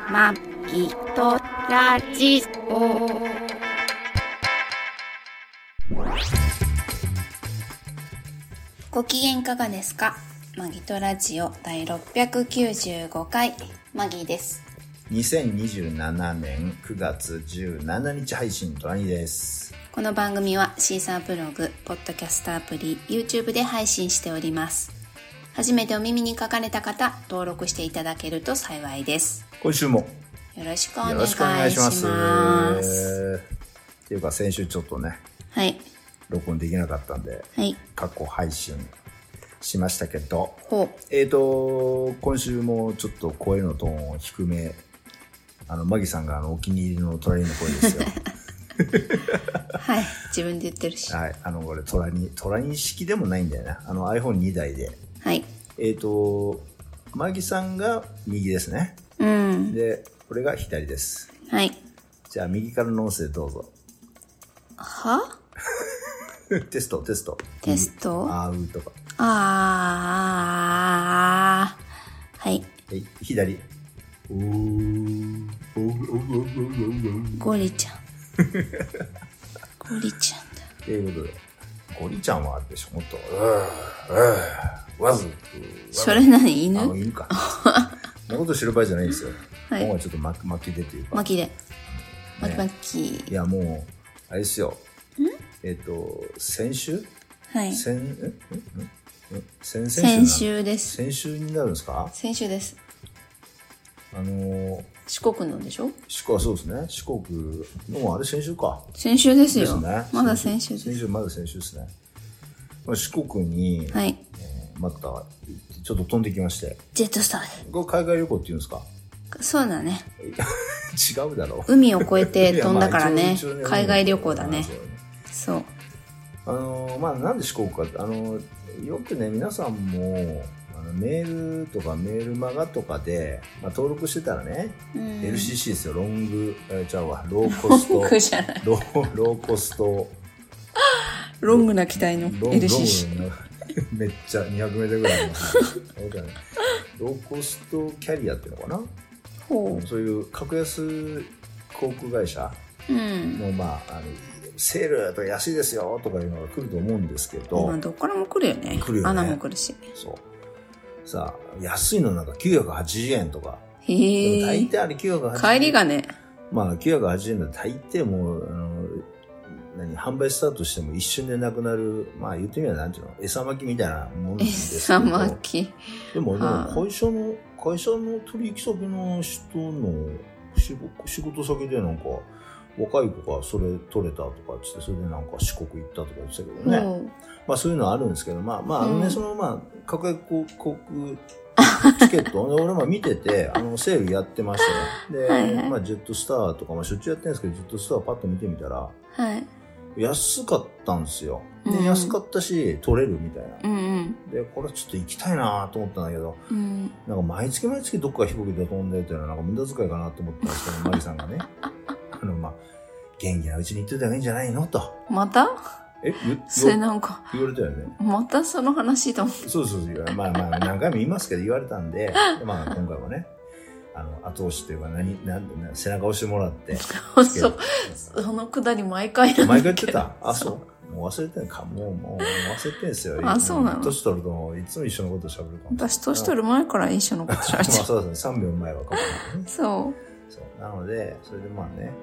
まきとラジオ。ご機嫌いかがですか？マギとラジオ第695回マギーです。 2027年9月17日配信トラニです。 この番組はシーサーブログ、ポッドキャストアプリ、YouTube で配信しております。初めてお耳に書かれた方、登録していただけると幸いです。 今週もよろしくお願いします。 っていうか先週ちょっとね、 はい、 録音できなかったんで、 はい、 過去配信しましたけど、 今週もちょっと声のトーンを低め、マギさんがお気に入りのトラニの声ですよ。 はい、自分で言ってるし。 はい、これトラニ式でもないんだよな。iPhone2 台で。 はい。 マギさんが右ですね。 うん。 で、これが左です。 はい。 じゃあ右からの音声どうぞ。 は？ テスト。あーうとか。 はい。 左。 ゴリちゃん。ゴリちゃんだ。 ということで、ゴリちゃんはあるでしょ、もっと。わず。 それ何？犬か。そんなことしてる場合じゃないんですよ。 はい。 今回ちょっと巻きでというか。 巻き。 いや、もう、あれですよ。先週？ はい。 先週です。 先週になるんですか？ 先週です。四国のでしょ？ そうですね。四国のあれ先週か。 先週ですよ。 ですね。 まだ先週です。 まだ先週ですね。四国に、 はい。 また、ちょっと飛んできまして。 ジェットスターで。 これ海外旅行って言うんですか？ そうだね。 違うだろう。 海を越えて飛んだからね。 ね海外旅行だね。そう。 なんで四国かって、よくね、皆さんも、メールとかメールマガとかで、登録してたらね、LCC ですよ、ローコスト。 ロングじゃない。 ローコスト。 ロングな機体の LCC。 めっちゃ200メートルぐらいの。ローコストキャリアっていうのかな？そういう格安航空会社の、セールとか安いですよとかいうのが来ると思うんですけど。 今どっからも来るよね。アナも来るし。 そう。さあ、安いのなんか980円とか。 へぇー。 大体あれ980円。 帰りがね。 980円だと大抵もう、販売スタートしても一瞬でなくなる、言ってみればなんていうの、餌巻きみたいなものなんですけど。 餌巻き。 でも会社の取引先の人の仕事先でなんか、若い子がそれ取れたとかってそれでなんか四国行ったとか言ってたけどね。そういうのはあるんですけど、格安航空チケット、俺見てて、セールやってましたね。で、ジェットスターとか、しょっちゅうやってるんですけど、ジェットスターパッと見てみたら、安かったんですよ。で、安かったし、取れるみたいな。で、これちょっと行きたいなと思ったんだけど、なんか毎月どっか飛行機で飛んでっていうのはなんか無駄遣いかなと思ったんですけど、マリさんがね。元気なうちに行ってた方がいいんじゃないのと。 また？それなんか。 言われたよね。 またその話と思って。 そう。何回も言いますけど言われたんで、今回もね、後押しというか背中押してもらって。 そう。そのくだり毎回毎回言ってた？そう。もう忘れてんか。もう忘れてんですよ。 そうなの？ 年取るといつも一緒のこと喋るかも。 私年取る前から一緒のこと喋る。 そうですね。3秒前は過去にね。 そう。 なので、それで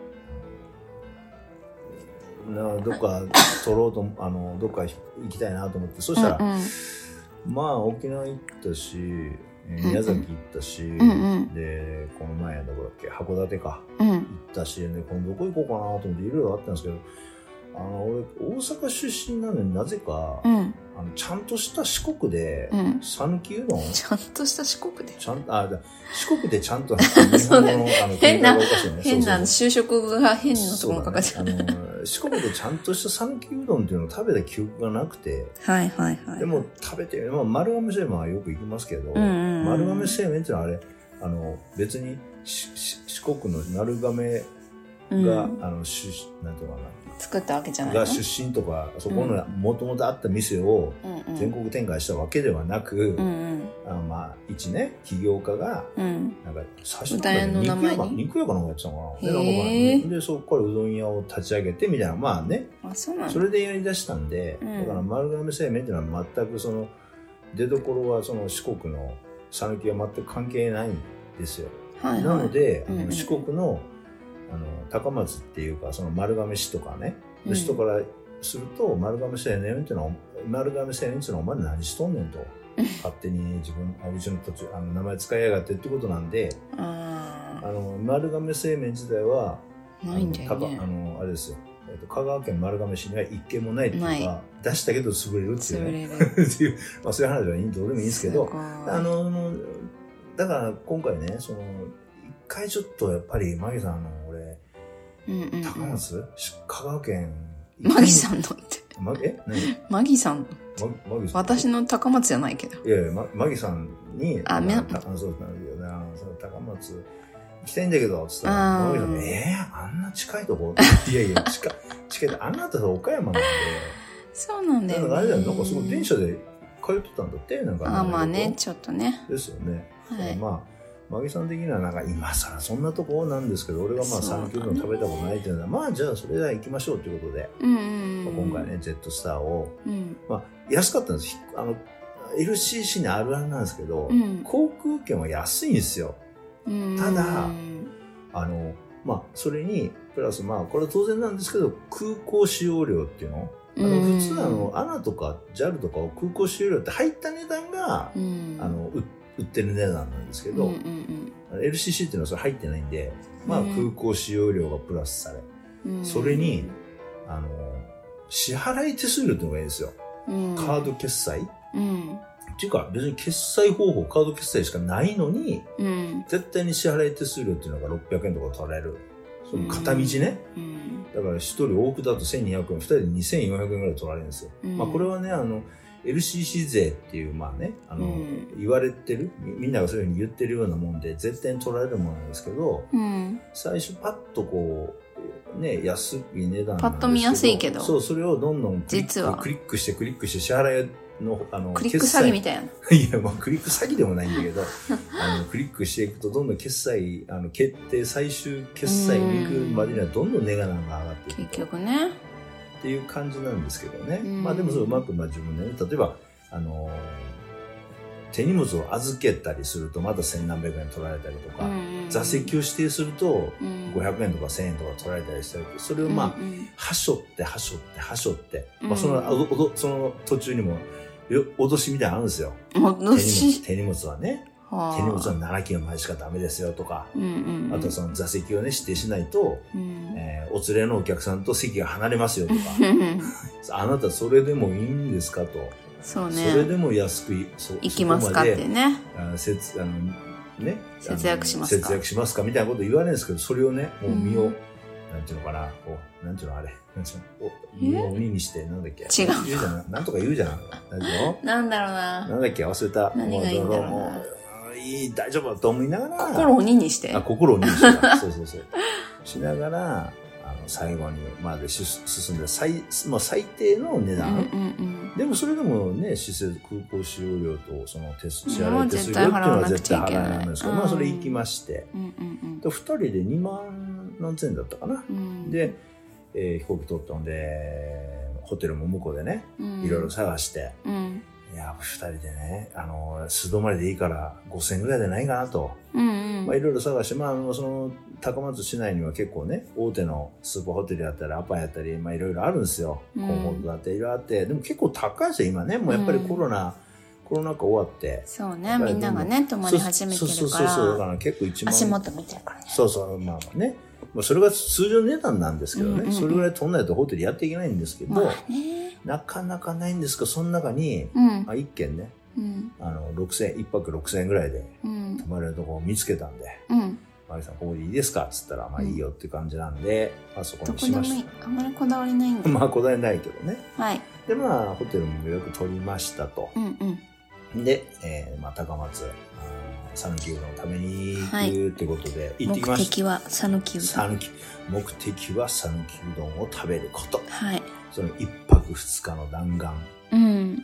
どっか取ろうと、どっか行きたいなと思って、そしたら、沖縄行ったし、宮崎行ったし、で、この前どこだっけ、函館か、行ったし、今度どこ行こうかなと思っていろいろあったんですけど、俺、大阪出身なのになぜか、ちゃんとした四国で、讃岐うどん、 ちゃんとした四国で四国でちゃんと、日本の、 変な、就職が変なところかかって四国でちゃんとした讃岐うどんっていうのを食べた記憶がなくて。でも食べて、丸亀製麺はよく行きますけど、丸亀製麺っていうのは別に四国の丸亀が、なんていうのかな、 作ったわけじゃないの？ が出身とか、そこのもともとあった店を全国展開したわけではなく、まあ、一ね、起業家が、なんか、最初に肉屋かなんかやってたのかな。で、そこからうどん屋を立ち上げてみたいな、まあね、それでやり出したんで、だから丸亀製麺っていうのは全くその、出所はその四国の讃岐は全く関係ないんですよ。なので、四国の、高松っていうか、その丸亀市とかね、人からすると、丸亀製麺っていうのは、お前何しとんねんと。勝手にうちの土地、名前使いやがってってことなんで、丸亀製麺自体は、 ないんだよね。 あれですよ。香川県丸亀市には一軒もないっていうか、出したけど潰れるっていうね。っていう、まあそういう話はどうでもいいんですけど、だから今回ね、その、一回ちょっとやっぱり、マギさん俺、高松香川県。 マギさんのって。マギさん私の高松じゃないけど。 いやいや、マギさんに、そうなんだけど、高松行きたいんだけど、つったら、マギさんあんな近いとこいやいや、近いあんなって岡山なんで。 そうなんだよね。 あれだよ、なんかすごい電車で通ってたんだって、なんか。 まあね、ちょっとね。 ですよね。まあ、マギさん的にはなんか今更そんなとこなんですけど、俺がまあ讃岐うどん食べたことないっていうのは、まあじゃあそれでは行きましょうということで、今回ね、ジェットスターを、まあ安かったんです。LCC にあるあるなんですけど、航空券は安いんですよ。ただ、まあそれに、プラスまあこれは当然なんですけど、空港使用料っていうの、普通ANA とか JAL とかを空港使用料って入った値段が、売ってる値段なんですけど、LCC っていうのはそれ入ってないんで、まあ空港使用料がプラスされ、それに、支払い手数料っていうのがいいんですよ。カード決済っていうか別に決済方法、カード決済しかないのに、絶対に支払い手数料っていうのが600円とか取られる。その片道ね。だから一人多くだと1200円、二人で2400円ぐらい取られるんですよ。まあこれはね、LCC 税っていう、まあね、言われてる、みんながそういうふうに言ってるようなもんで、絶対に取られるものなんですけど、最初パッとこう、ね、安い値段なんですけど、 パッと見やすいけど。 そう、それをどんどんクリックして支払いの、 クリック詐欺みたいな。 いや、まあ、クリック詐欺でもないんだけど、クリックしていくと、どんどん決済、最終決済に行くまでにはどんどん値段が上がっていく。 結局ね。 っていう感じなんですけどね。まあでもそううまく、まあ自分でね、例えば、手荷物を預けたりするとまた千何百円取られたりとか、座席を指定すると500円とか1000円とか取られたりしたり、それをまあ、はしょって、まあその途中にも、脅しみたいなのあるんですよ。手荷物はね。手荷物は7キロ前しかダメですよとか、あとその座席をね、指定しないと、お連れのお客さんと席が離れますよとか、あなたそれでもいいんですかと。 そうね。 それでも安く行きますかってね。 節約しますか。 節約しますかみたいなこと言われるんですけど、それをね、もう身を、なんていうのかな、なんていうのあれ。身を鬼にして、なんだっけ。 違う。 言うじゃん。なんとか言うじゃん。 なんだろうな。 なんだっけ、忘れた。 何がいいんだろうな。 大丈夫だと思いながら。 心を鬼にして。 心を鬼にして。そう。しながら、最後にまで進んで、まあ最低の値段。でもそれでもね、施設、空港使用料と、その支払い手数料っていうのは絶対払わないんですけど、まあそれ行きまして。二人で2万何千円だったかな。で、飛行機取ったんで、ホテルも向こうでね、いろいろ探して、いや、二人でね、素泊まりでいいから5000円ぐらいでないかなと。まあいろいろ探して、まあその、高松市内には結構ね、大手のスーパーホテルやったり、アパやったり、まあいろいろあるんですよ。コンフォートだっていろいろあって、でも結構高いですよ、今ね。もうやっぱりコロナ禍終わって。 そうね、みんながね、泊まり始めてるから。 そう、だから結構1万。 足元見てるからね。 そう、まあね。それが通常値段なんですけどね。それぐらい取んないとホテルやっていけないんですけど、なかなかないんですけど、その中に、一軒ね、6000円、一泊6000円ぐらいで泊まれるところを見つけたんで、マリさんここでいいですかっつったら、まあいいよっていう感じなんで、まあそこにしました。 あんまりこだわりないんで。 まあこだわりないけどね。 はい。 で、まあホテルも予約取りましたと。で、まあ高松、 讃岐うどんを食べに行くってことで行ってき目ました。 的は讃岐うどん。 目的は讃岐うどんを食べること。 はい。 その一泊二日の弾丸。 うん。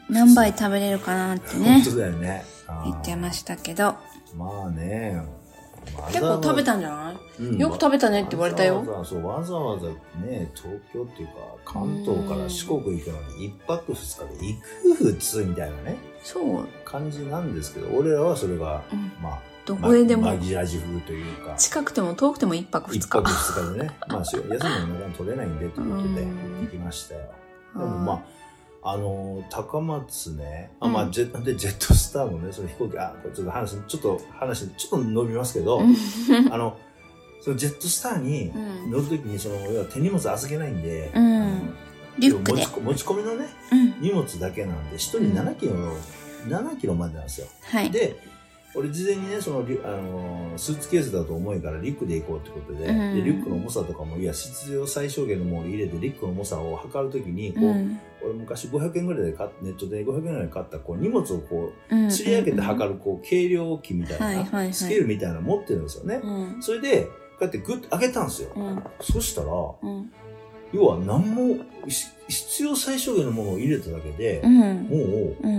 何杯食べれるかなってね。 本当だよね。 言ってましたけど。 まあね。 結構食べたんじゃない、うん、よく食べたねって言われたよ。 わざわざね、東京っていうか、関東から四国行くのに一泊二日で行く普通みたいなね。 そう。 感じなんですけど、俺らはそれが、まあ、 どこへでも。 紛らわし風というか。 近くても遠くても一泊二日。 一泊二日でね。まあ、休みの中に取れないんで、ということで、行きましたよ。でもまあ、高松ね、まあ、ジェットスターもね、その飛行機、これちょっと話伸びますけど、そのジェットスターに乗るときに、要は手荷物預けないんで、 リュックで持ち込みのね、荷物だけなんで、1人7キロまでなんですよ。 はい。 で、俺事前にね、スーツケースだと重いからリュックで行こうってことで、でリュックの重さとかも、必要最小限のものを入れて、リュックの重さを測るときに、俺昔500円ぐらいでネットで500円ぐらいで買った、荷物を吊り上げて測る、計量器みたいな、スケールみたいなの持ってるんですよね。それで、こうやってグッと上げたんですよ。そしたら、要は何も、必要最小限のものを入れただけで、もう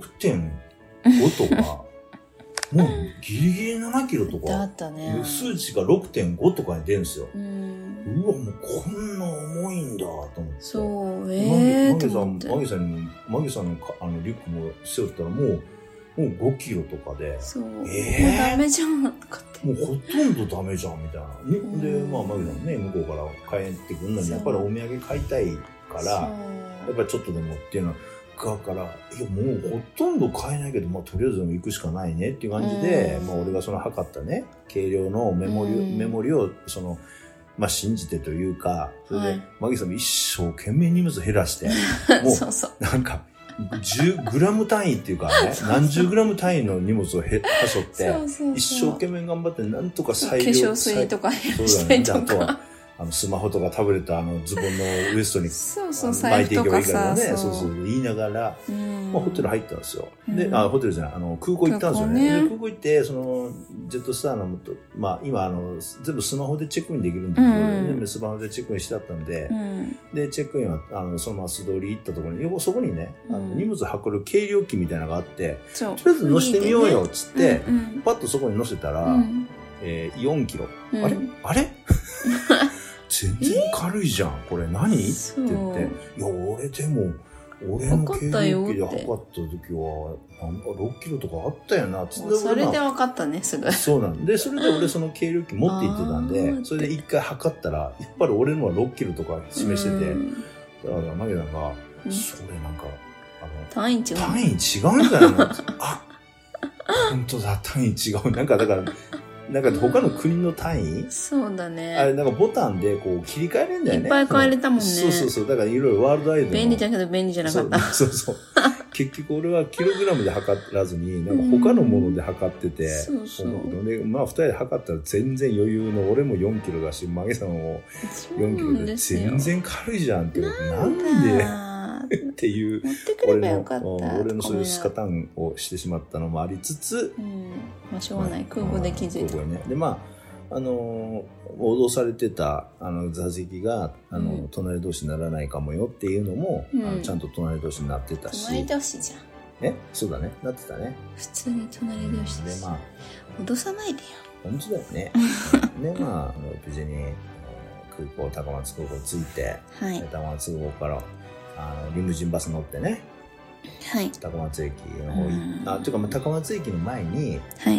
6.5 とか、もうギリギリ7キロとか、数値が 6.5 とかに出るんですよ。うわ、もうこんな重いんだと思って。 そう、 マギさんのリュックも背負ったらもう5キロとかで。 そう。もうダメじゃん。 もうほとんどダメじゃんみたいな。で、まあマギさんね、向こうから帰ってくるのに、やっぱりお土産買いたいから、やっぱりちょっとでもっていうのは、だから、もうほとんど買えないけど、まあとりあえずでも行くしかないねっていう感じで、まあ俺が測ったね、計量のメモリを、まあ信じてというか、それで、マギさんも一生懸命荷物減らして、もう、なんか、10グラム単位っていうかね、何十グラム単位の荷物をはしょって、一生懸命頑張って、なんとか化粧水とか減らしたりとか。 スマホとかタブレットズボンのウエストに巻いていけばいいからね。言いながら、まあホテル入ったんですよ。で、ホテルじゃない、空港行ったんですよね。で、空港行って、ジェットスターの、まあ今全部スマホでチェックインできるんですけど、全部スマホでチェックインしてあったんで、で、チェックインは、そのまま素通り行ったところに、そこにね、荷物運ぶ計量器みたいなのがあって、とりあえず乗せてみようよ、つって、パッとそこに乗せたら、4キロ。あれ全然軽いじゃん。これ何って言って。いや、俺の計量器で測った時は、6キロとかあったよな、つって。 それで分かったね、すぐ。 そうなんで、それで俺その計量器持って行ってたんで、それで一回測ったら、やっぱり俺のは6キロとか示してて、だから、マギさんが、それなんか、 単位違う。 単位違うんじゃないの本当だ、単位違う。なんかだから、他の国の単位そうだね。 あれ、ボタンで切り替えれるんだよね。 いっぱい変えれたもんね。 そう。だからいろいろワールドワイド。 便利だけど便利じゃなかった。 そう。結局俺はキログラムで測らずに、他のもので測ってて。で、まあ二人で測ったら全然余裕の、俺も4キロだし、マゲさんも4キロで全然軽いじゃんってこと。なんでっていう、俺のそういうスカタンをしてしまったのもありつつ、 まあしょうがない。空母で気づいた。 で、まあ、脅されてた、座席が、隣同士にならないかもよっていうのも、ちゃんと隣同士になってたし。 隣同士じゃん。 そうだね。なってたね。 普通に隣同士で。まあ、脅さないでよ。 本当だよね。で、まあ、無事に、高松空港着いて、高松空港から、リムジンバス乗ってね、高松駅の方行って、高松駅の前に、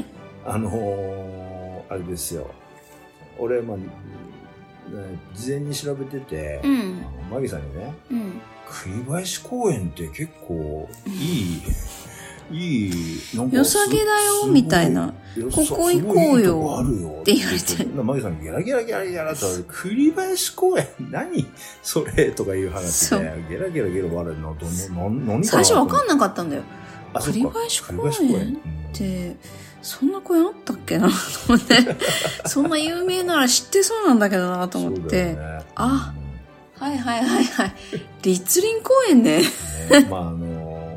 あれですよ。俺、事前に調べてて、マギさんにね、栗林公園って結構いい、なんか。良さげだよ、みたいな。ここ行こうよ。って言われて。 マギさんにゲラゲラと、栗林公園何それとかいう話で、ゲラ笑うの、何最初わかんなかったんだよ。栗林公園って、そんな公園あったっけなと思って。そんな有名なら知ってそうなんだけどなと思って。あ、はい。栗林公園ね。 まあ、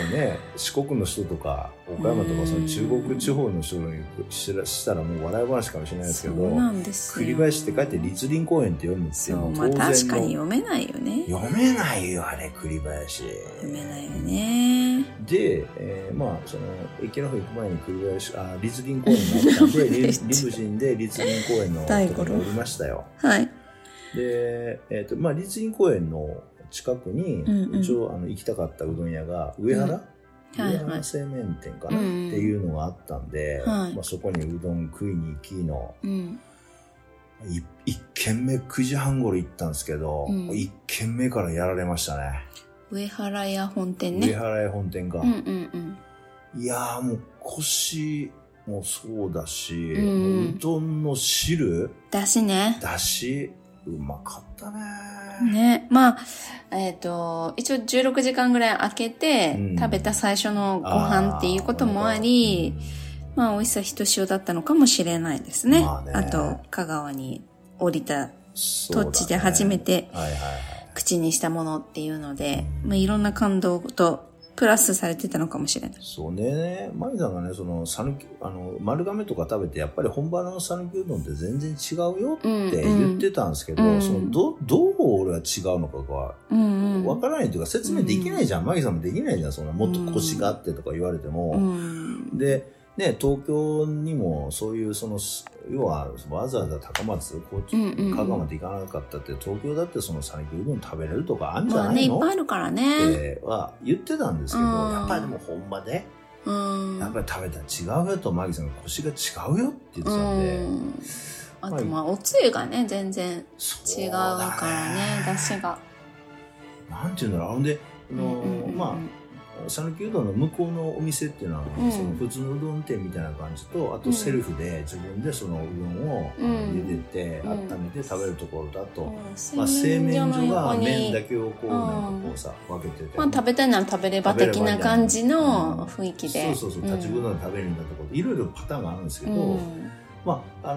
ね、四国の人とか、岡山とか、その中国地方の人にしたらもう笑い話かもしれないですけど、 そうなんですよ。 栗林って書いて栗林公園って読むっていうのそう、まあ確かに読めないよね。 読めないよ、あれ、栗林。 読めないよね。 で、まあ、その、駅の方行く前に栗林、栗林公園があったんで、リムジンで栗林公園のところにおりましたよ。 はい。 で、まあ、栗林公園の近くに、一応、行きたかったうどん屋が、上原製麺店かな、っていうのがあったんで、まあ、そこにうどん食いに行きの、1軒目9時半頃行ったんですけど、1軒目からやられましたね。 上原屋本店ね。 上原屋本店か。いやーもう腰もそうだし、うどんの汁だしね。 だし、うまかったね。 ね。まあ、一応16時間ぐらい空けて、食べた最初のご飯っていうこともあり、まあ、美味しさひとしおだったのかもしれないですね。あと、香川に降りた土地で初めて口にしたものっていうので、まあ、いろんな感動とプラスされてたのかもしれない。 そうね。マギさんがね、その、丸亀とか食べて、やっぱり本場の讃岐うどんって全然違うよって言ってたんですけど、その、どう俺は違うのかが、わからないというか説明できないじゃん。マギさんもできないじゃん。その、もっとコシがあってとか言われても。で、ね、東京にもそういうその要はわざわざ高松、香川まで行かなかったって東京だってその讃岐うどん食べれるとかあるんじゃないの、 まあね、いっぱいあるからねっては言ってたんですけど、やっぱりでも本場でやっぱり食べたら違うよとマギさんが腰が違うよって言ってたんで、 あとまあおつゆがね全然違うからね、出汁がなんていうんだろう。ほんでまあ讃岐うどんの向こうのお店っていうのは、その普通のうどん店みたいな感じと、あとセルフで自分でそのうどんを茹でて温めて食べるところだと、まあ製麺所が麺だけをこうなんかこうさ分けてて、 まあ食べたいなら食べれば的な感じの雰囲気で、 そう立ちうどんで食べるんだところいろいろパターンがあるんですけど、まあ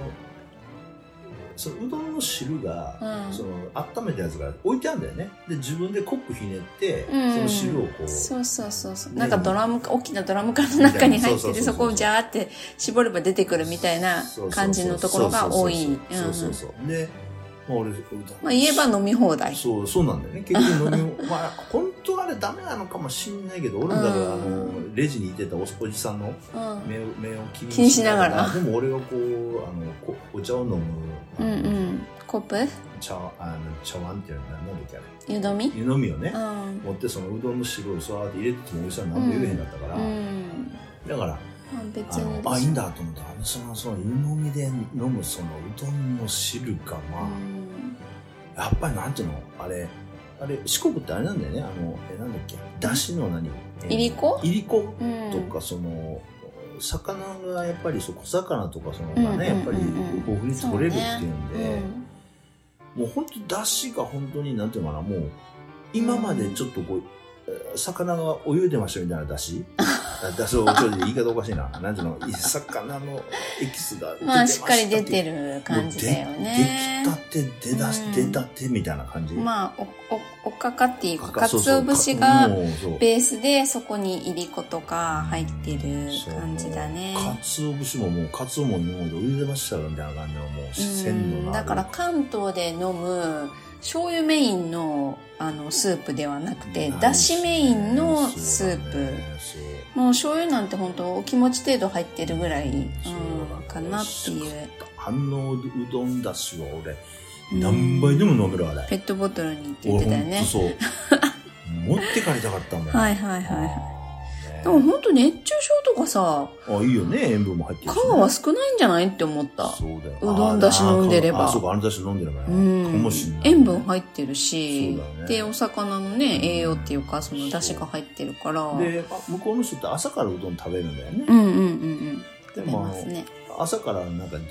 そのうどんの汁が、その温めたやつが置いてあるんだよね。で自分でコップひねって、その汁をこうそうなんか大きなドラム缶の中に入ってて、そこをジャーって絞れば出てくるみたいな感じのところが多い。 で、まあ俺まあ言えば飲み放題。 そうなんだよね。結局飲みまあ本当はあれダメなのかもしんないけど、俺もだからレジにいてたおじさんの目を気にしながら、でも俺がこうお茶を飲むコップ茶碗っていうのは何だっけあれ、湯飲みをね、持ってそのうどんの汁をさーって入れててもおじさん何も言えへんかったから、だから別にいいんだと思ったら、その湯飲みで飲むそのうどんの汁がまあ、やっぱりなんていうのあれ四国ってあれなんだよね。なんだっけ、だしのいりことか、その魚がやっぱり小魚とかそのがね、やっぱり豊富に取れるっていうんで、もう本当だしが本当になんていうのかな、もう今までちょっとこう魚が泳いでましたみたいなだしそう言い方おかしいな。なんていうの、魚のエキスが出てました。 まあしっかり出てる感じだよね。 出たてみたいな感じ。 まあおかかっていうか、かつお節がベースで、そこにいりことか入ってる感じだね。 かつお節ももうかつおも今まで泳いでましたよみたいな感じのもう鮮度のある。 だから関東で飲む醤油メインのスープではなくて、だしメインのスープ。もう醤油なんて本当お気持ち程度入ってるぐらい、かなっていう。 反応うどんだしは俺、何杯でも飲めるあれ。 ペットボトルにって言ってたよね。 そう。持って帰りたかったもん。 はい。でも本当熱中症とかさ、 いいよね、塩分も入ってるし、 香川少ないんじゃないって思った。 そうだよ。 うどんだし飲んでれば。 そうか、だし飲んでればね。かもしんない。 塩分入ってるし、で、お魚のね、栄養っていうか、そのだしが入ってるから。 で、向こうの人って朝からうどん食べるんだよね。 食べますね。 朝からなんか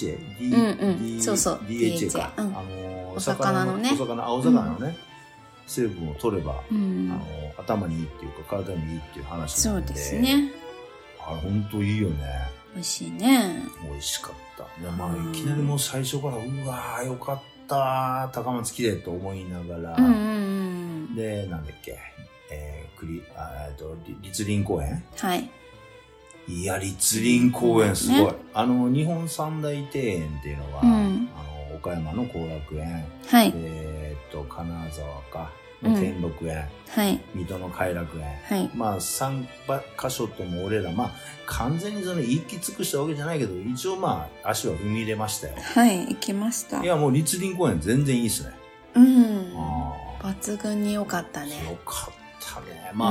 DHA、DHA か。 お魚のね。 青魚のね。成分を取れば、頭にいいっていうか体にいいっていう話なんで。 そうですね。 本当いいよね。 美味しいね。 美味しかった。まあいきなりもう最初からうわーよかった高松綺麗と思いながら、でなんだっけ、栗栗林公園。 はい。 いや、栗林公園すごい。ね、日本三大庭園っていうのが、岡山の後楽園。 はい。 金沢か。兼六園。はい。水戸の偕楽園。はい。まあ、3箇所とも俺ら、まあ、完全に一気尽くしたわけじゃないけど、一応まあ、足は踏み入れましたよ。 はい、行きました。 いや、もう栗林公園全然いいっすね。 抜群に良かったね。 良かったね。まあ、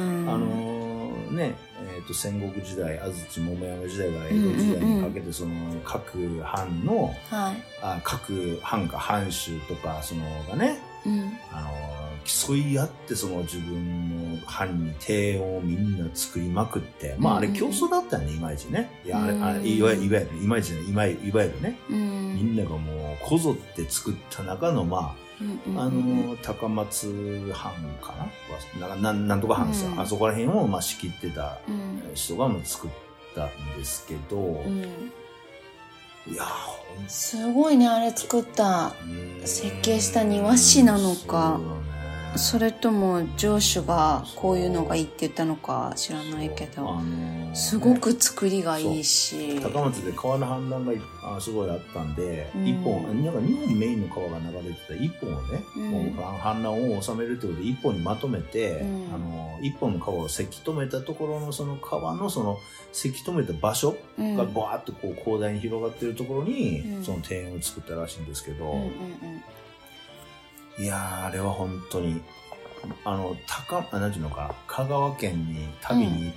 戦国時代、安土桃山時代から江戸時代にかけて、各藩の、各藩か藩主とか、がね、競い合って自分の藩に庭園をみんな作りまくって、まああれ競争だったよね、いまいちね。いや、いわゆる、いまいちね、いわゆるね、みんながもうこぞって作った中の、まあ、高松藩かななんとか藩さ、あそこら辺をまあ仕切ってた人が作ったんですけど、いやすごいね、あれ作った設計した庭師なのか、それとも上司がこういうのがいいって言ったのか知らないけど、すごく作りがいいし、 高松で川の氾濫がすごいあったんで、一本なんか2本メインの川が流れてた1本をね、もう氾濫を収めるってことで1本にまとめて、1本の川をせき止めたところのその川のせき止めた場所がバーッとこう広大に広がってるところに、その庭園を作ったらしいんですけど、いやー、あれは本当に、なんていうのか、香川県に旅に行って、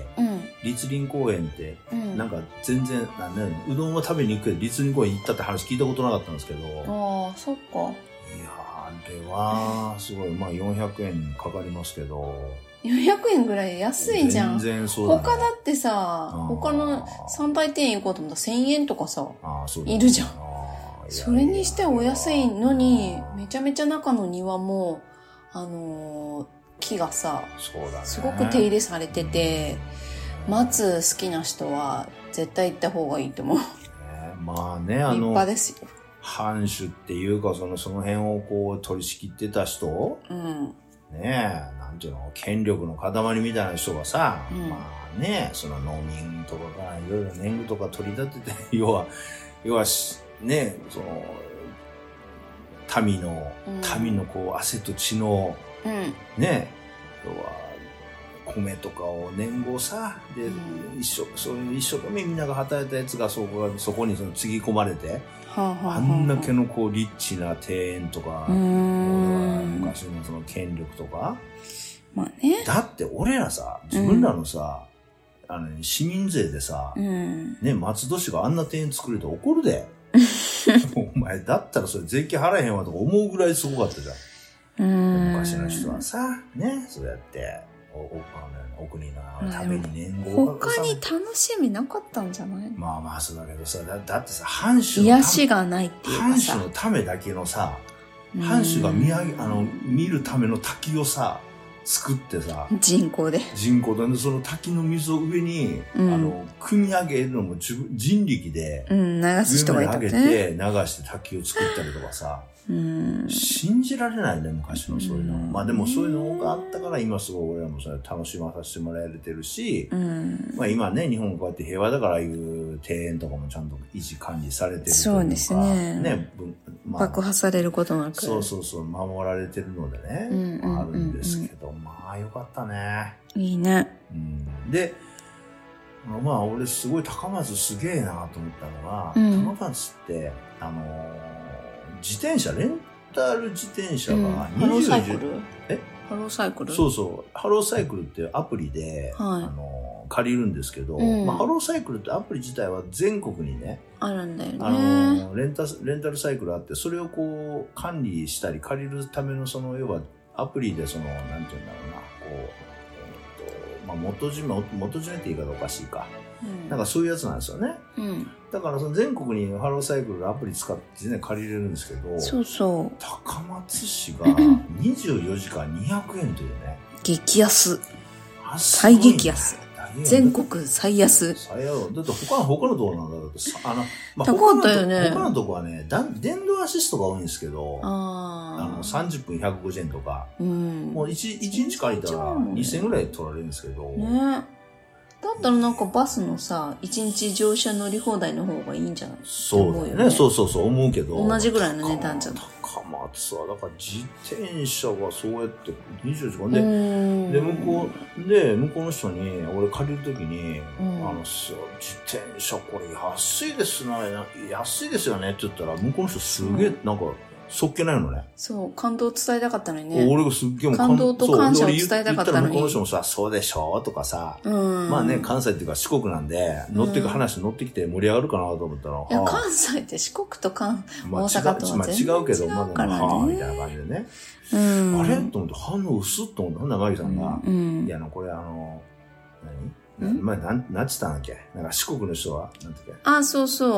栗林公園って、なんか全然、うどんは食べに行くけど、栗林公園行ったって話聞いたことなかったんですけど。 ああ、そっか。いやー、 あれは、すごい、まあ400円かかりますけど。 400円ぐらい安いじゃん。 全然そうだね。 他だってさ、他の三大庭園行こうと思ったら1000円とかさ、いるじゃん。それにしてはお安いのに、めちゃめちゃ中の庭も、木がさ、すごく手入れされてて、松好きな人は絶対行った方がいいと思う。 まあね、 立派ですよ。 藩主っていうか、その辺をこう取り仕切ってた人、ねえ、なんていうの、権力の塊みたいな人がさ、まあね、農民とかがいろいろ年貢とか取り立てて、要は、ね、民のこう汗と血の、ね、要は米とかを年貢さ、で、そういう一生懸命みんなが働いたやつがそこにつぎ込まれて、あんだけのこうリッチな庭園とか、昔の権力とか、 まあね。 だって俺らさ、自分らのさ、市民税でさ、ね、松戸市があんな庭園作れて怒るで。お前だったらそれ税金払えへんわとか思うぐらいすごかったじゃん。昔の人はさ、ね、そうやってお国のために年貢を他に楽しみなかったんじゃない？ まあまあそうだけどさ、だってさ、藩主癒しがないっていうかさ、 藩主のためだけのさ、藩主が見るための滝をさ、作ってさ、 人工でその滝の水を上に、汲み上げるのも人力で、 流す人がいたね。 上げて流して滝を作ったりとかさ、信じられないね、昔のそういうの。まあでもそういうのがあったから今すごい俺らもそれ楽しまさせてもらえてるし、まあ今ね、日本がこうやって平和だからああいう庭園とかもちゃんと維持管理されてるというか、 そうですね。爆破されることなく。 そう、守られてるのでね、あるんですけど、まあよかったね。 いいね。 で、まあ俺すごい高松すげえなと思ったのが、高松って、自転車、レンタル自転車がハローサイクル？ハローサイクル？ そう。ハローサイクルっていうアプリで、借りるんですけど、ハローサイクルってアプリ自体は全国にね、 あるんだよね。 レンタルサイクルあって、それをこう管理したり借りるための要はアプリでなんていうんだろうな、こう、まあ元締めって言い方おかしいか。なんかそういうやつなんですよね。だから全国にハローサイクルのアプリ使ってね、借りれるんですけど、 そう。 高松市が24時間200円というね。 激安。最激安。 大全国最安。 最安。だって他のところなんだ。だって高かったよね。 他のとこはね、電動アシストが多いんですけど、30分150円とか、もう1日借りたら2000円ぐらい取られるんですけど。ね。 だったらなんかバスのさ、1日乗車乗り放題の方がいいんじゃない？ そうだよね。そう思うけど。 同じぐらいの値段じゃん。 高松は、だから自転車がそうやって24時間で、向こうの人に、俺借りるときに、自転車これ安いですよねって言ったら、向こうの人すげえ、なんか、そっけないのね。 そう、感動を伝えたかったのにね。 俺がすっげえ感動と感謝を伝えたかったのに。 向こうの人もさ、そうでしょとかさ、まあね、関西っていうか四国なんで、乗ってきて盛り上がるかなと思ったら。 いや、関西って四国と大阪とは全然違うけど、 まあ、 みたいな感じでね。あれと思って、反応薄っと思って、ほんならマリさんが、いや、これ前、なんつったんだっけ？なんか四国の人は、なんていうか。 そうそう。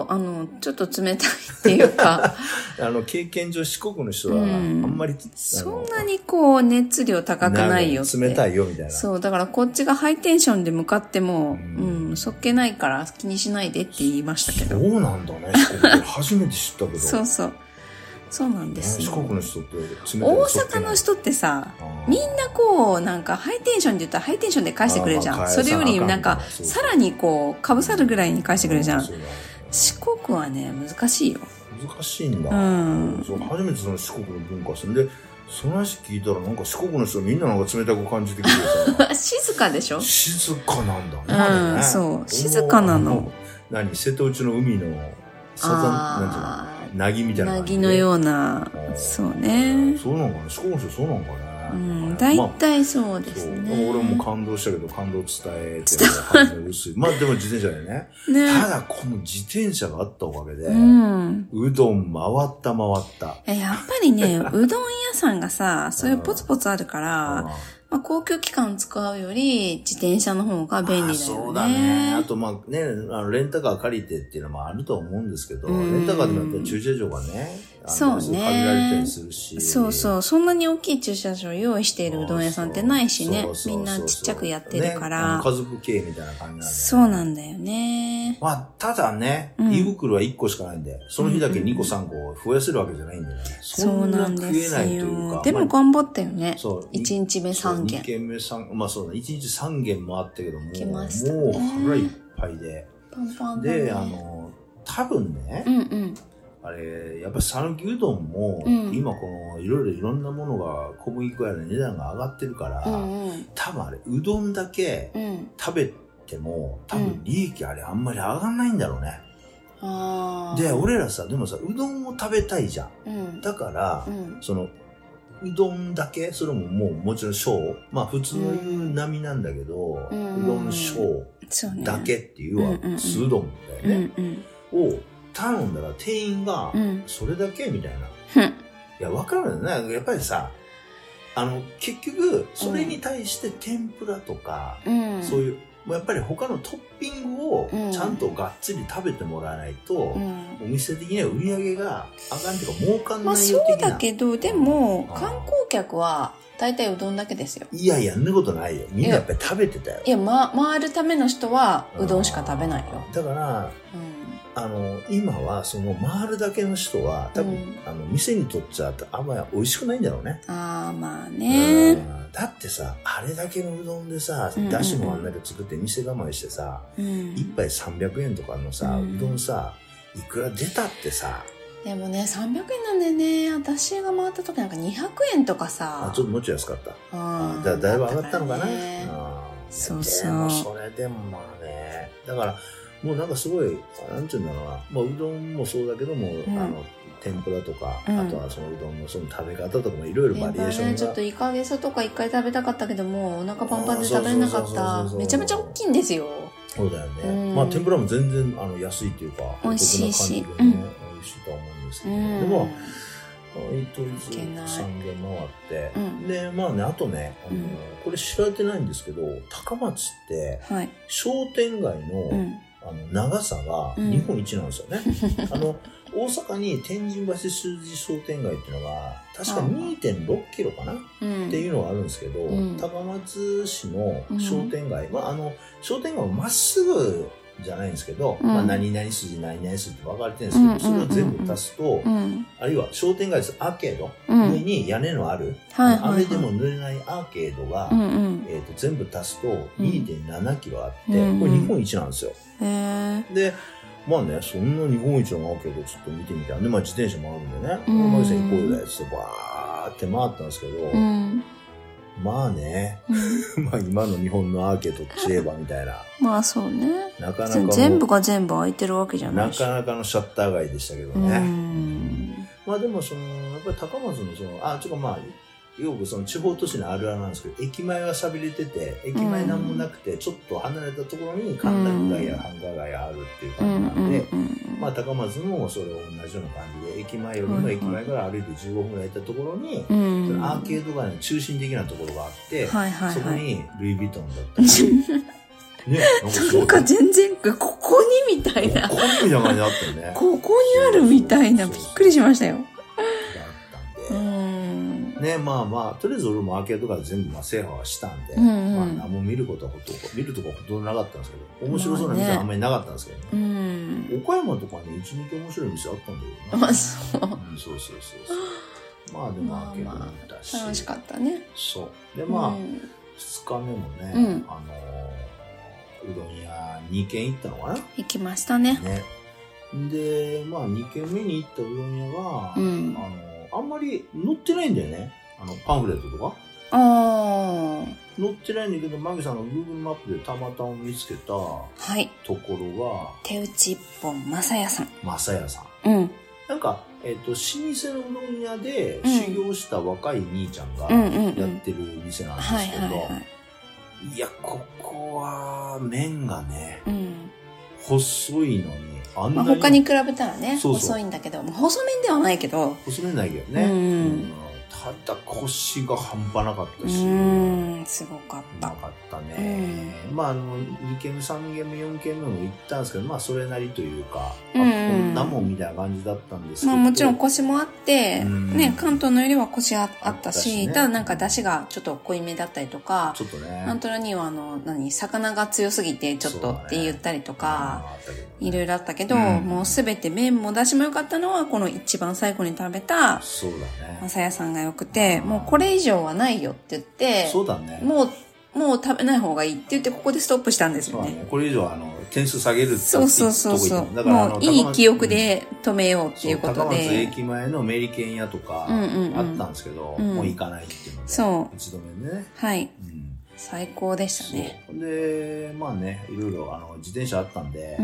ちょっと冷たいっていうか。 経験上四国の人は、あんまり、 そんなにこう、熱量高くないよって。 冷たいよ、みたいな。 そう、だからこっちがハイテンションで向かっても、そっけないから気にしないでって言いましたけど。 そうなんだね、四国。初めて知ったけど。 そうなんですよ。 四国の人って大阪の人ってさ、みんなこう、なんかハイテンションで言ったらハイテンションで返してくれるじゃん。それよりなんか、さらにこう、かぶさるぐらいに返してくれるじゃん。四国はね、難しいよ。 難しいんだ。初めてその四国の文化するんで、その話聞いたらなんか四国の人みんななんか冷たく感じてきてさ。静かでしょ？ 静かなんだね。 そう。静かなの。 瀬戸内の海のなんていうの？なぎみたいな感じ。 なぎのような、そうね。 そうなんかね、四国の人そうなんかね。 大体そうですね。 俺も感動したけど、感動伝えてる薄い。まあでも自転車でね。ただこの自転車があったおかげで、うどん回った。 やっぱりね、うどん屋さんがさ、そういうポツポツあるから、公共機関使うより自転車の方が便利だよね。 そうだね。あとレンタカー借りてっていうのもあると思うんですけど、レンタカーでもやっぱり駐車場がね、 そうね。 借りられたりするし。 そんなに大きい駐車場を用意しているうどん屋さんってないしね。みんなちっちゃくやってるから。 家族経営みたいな感じなんだよね。 そうなんだよね。 ただね、胃袋は1個しかないんで、その日だけ2個3個増やせるわけじゃないんだよね。 そうなんですよ。でも頑張ったよね。1日目3軒。 2軒目3、そうだ、1日3軒回ったけども、もう腹いっぱいで。 パンパンだね。 で、多分ね、あれ、やっぱり讃岐うどんも、今このいろんなものが小麦粉やら値段が上がってるから、多分あれ、うどんだけ食べても、多分利益あれあんまり上がんないんだろうね。で、俺らさ、でもさ、うどんを食べたいじゃん。だから、うどんだけそれももちろん小、普通のいう並みなんだけど、うどん小だけっていうは、酢うどんだよね。を頼んだら店員が、それだけみたいな。いや、わかるよね。やっぱりさ、結局、それに対して天ぷらとか、そういう、やっぱり他のトッピングをちゃんとがっつり食べてもらわないと、お店的には売り上げが上がんっていうか儲かんないよ的な。 そうだけど、でも、観光客は大体うどんだけですよ。 いや、そんなことないよ。みんなやっぱり食べてたよ。 いや、回るための人はうどんしか食べないよ。 だから、今はその回るだけの人は多分、店にとっちゃあんまり美味しくないんだろうね。 まあね。 だってさ、あれだけのうどんでさ、だしもあんだけ作って店構えしてさ、一杯300円とかのさ、うどんさ、いくら出たってさ。 でもね、300円なんでね、私が回った時なんか200円とかさ。 ちょっともうちょい安かった。だいぶ上がったのかな。 そう。 でもそれでもまあね、だから、もうなんかすごい、なんていうんだろうな、うどんもそうだけども、天ぷらとか、あとはそのうどんのその食べ方とかもいろいろバリエーションが。 ちょっとイカゲソとか一回食べたかったけども、お腹パンパンで食べれなかった。めちゃめちゃ大きいんですよ。 そうだよね。天ぷらも全然安いっていうか、 美味しいし。 美味しいと思うんですけど。でも、1とずつ3軒回って、で、あとね、これ知られてないんですけど、高松って、商店街の長さが日本一なんですよね。 大阪に天神橋筋商店街っていうのが、確か 2.6 キロかな、っていうのがあるんですけど、高松市の商店街、商店街はまっすぐじゃないんですけど、何々筋、何々筋って分かれてるんですけど、それを全部足すと、あるいは商店街です、アーケード、上に屋根のある、雨でも濡れないアーケードが、全部足すと 2.7 キロあって、これ日本一なんですよ。で、まあね、そんな日本一のアーケードちょっと見てみて、で、自転車もあるんでね、マギさん行こうよやつとバーって回ったんですけど、まあね、今の日本のアーケードって言えばみたいな。 まあそうね。 なかなか全部が全部開いてるわけじゃないし。 なかなかのシャッター街でしたけどね。まあでもやっぱり高松のちょっとよくその地方都市のあるあるなんですけど、駅前は寂れてて、駅前なんもなくて、ちょっと離れたところに歓楽街や繁華街があるっていう感じなんで、高松もそれ同じような感じで、駅前よりも駅前から歩いて15分ぐらい行ったところに、アーケード街の中心的なところがあって、そこにルイ・ヴィトンだったり、ね、 なんか全然、ここにみたいな。 ここにみたいな感じだったよね。 ここにあるみたいな、びっくりしましたよ。 だったんで。ね、とりあえず俺もアーケードが全部制覇はしたんで、何も見るとこほとんどなかったんですけど、面白そうな店はあんまりなかったんですけどね。岡山とかに1、2軒面白い店あったんだけどね。そう。でもアーケードに行ったし。 楽しかったね。 そう。で、2日目もね、うどん屋2軒行ったのかな？ 行きましたね。 で、2軒目に行ったうどん屋が、あんまり載ってないんだよね。パンフレットとか。載ってないんだけど、マギさんが Google マップでたまたま見つけたところが、 手打ち一本正屋さん。 正屋さん。なんか、老舗のうどん屋で修行した若い兄ちゃんがやってる店なんですけど、いや、ここは麺がね、細いのに、 他に比べたらね、細いんだけど、細麺ではないけど。 細麺ないけどね。ただ腰が半端なかったし。 すごかった。 なかったね。2軒目、3軒目、4軒目も行ったんですけど、それなりというか、こんなもんみたいな感じだったんですけど。 もちろん腰もあって、ね、関東のよりは腰あったし、ただなんか出汁がちょっと濃いめだったりとか、 ちょっとね。 アントラには魚が強すぎてちょっとって言ったりとか、いろいろあったけど、もうすべて麺も出汁も良かったのは、この一番最後に食べた、正屋さんが良くて、もうこれ以上はないよって言って、 そうだね。 もう食べない方がいいって言って、ここでストップしたんですよね。 これ以上点数下げるってそう。もういい記憶で止めようっていうことで。 高松駅前のメリケン屋とかあったんですけど、もう行かないっていうので、一度目でね。 はい。最高でしたね。 で、いろいろ自転車あったんで、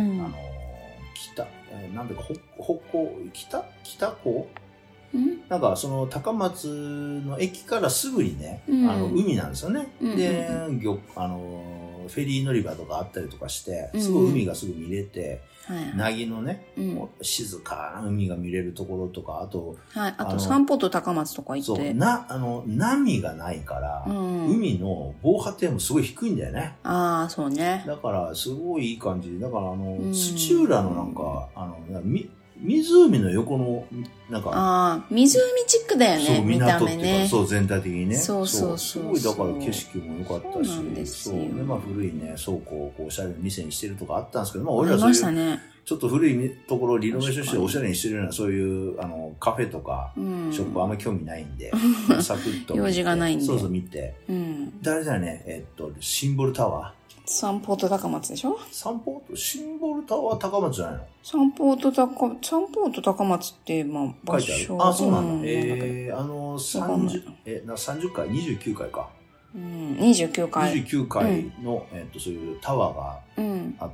なんでか、北港なんか高松の駅からすぐにね、海なんですよね。で、フェリー乗り場とかあったりとかして、すごい海がすぐ見れて、なぎのね、静かな海が見れるところとか、あと散歩と高松とか行って。 波がないから、海の防波堤もすごい低いんだよね。 そうね。 だから、すごいいい感じ。だから、土浦のなんか、湖の横の、なんか。 湖チックだよね、見た目ね。 そう、全体的にね。 そう。 すごい、だから景色も良かったし。 そうなんですよ。 で、古いね、倉庫をおしゃれな店にしてるとかあったんですけど、俺らそういう、 ちょっと古いところをリノベーションしておしゃれにしてるような、そういう、カフェとか、ショップあんまり興味ないんで、サクッと。 用事がないんで。 そう、見て。誰だよね、シンボルタワー。 サンポート高松でしょ？ シンボルタワー高松じゃないの？ サンポート高松って、場所。 そうなんだ。30階、29階か。 29階。 29階の、そういうタワーがあって、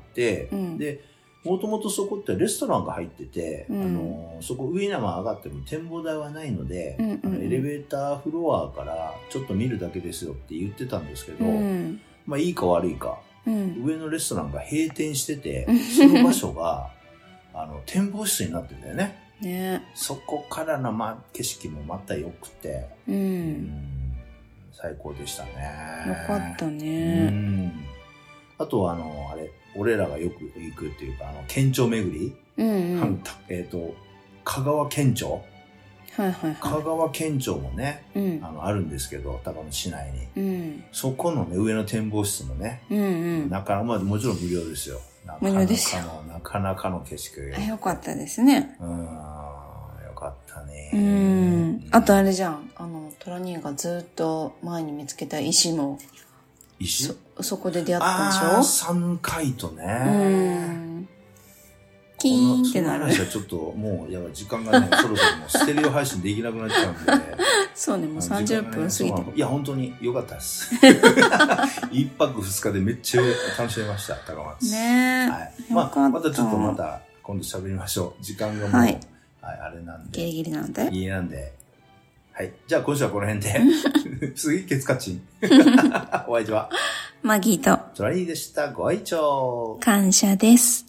で、もともとそこってレストランが入ってて、そこ上に上がっても展望台はないので、エレベーターフロアからちょっと見るだけですよって言ってたんですけど、いいか悪いか、上のレストランが閉店してて、その場所が展望室になってんだよね。そこからの景色もまた良くて、最高でしたね。 よかったね。 あとは俺らがよく行くっていうか、県庁巡り、 香川県庁、 はいはいはい。 香川県庁もね、 うん。 あるんですけど、高野市内に。 うん。 そこのね、上の展望室もね、 うんうん。 まあもちろん無料ですよ。 無料ですよ。 なかなかの景色が。 よかったですね。 よかったね。 あとあれじゃん。トラニーがずっと前に見つけた石も。 石？ そこで出会ったでしょ？ サンカイトね。 キーンってなる。 その話はちょっともう、時間がね、そろそろもうステレオ配信できなくなっちゃうんで。 そうね、もう30分過ぎて。 いや、本当に良かったです。一泊二日でめっちゃ楽しめました、高松。 ねえ。 はい。またちょっと今度喋りましょう。時間がもう、はい、あれなんで。 ギリギリなんで。 ギリなんで。はい。じゃあ今週はこの辺で。次、ケツカッチン。お相手は。 マギーと。 トラニーでした。ご愛聴。 感謝です。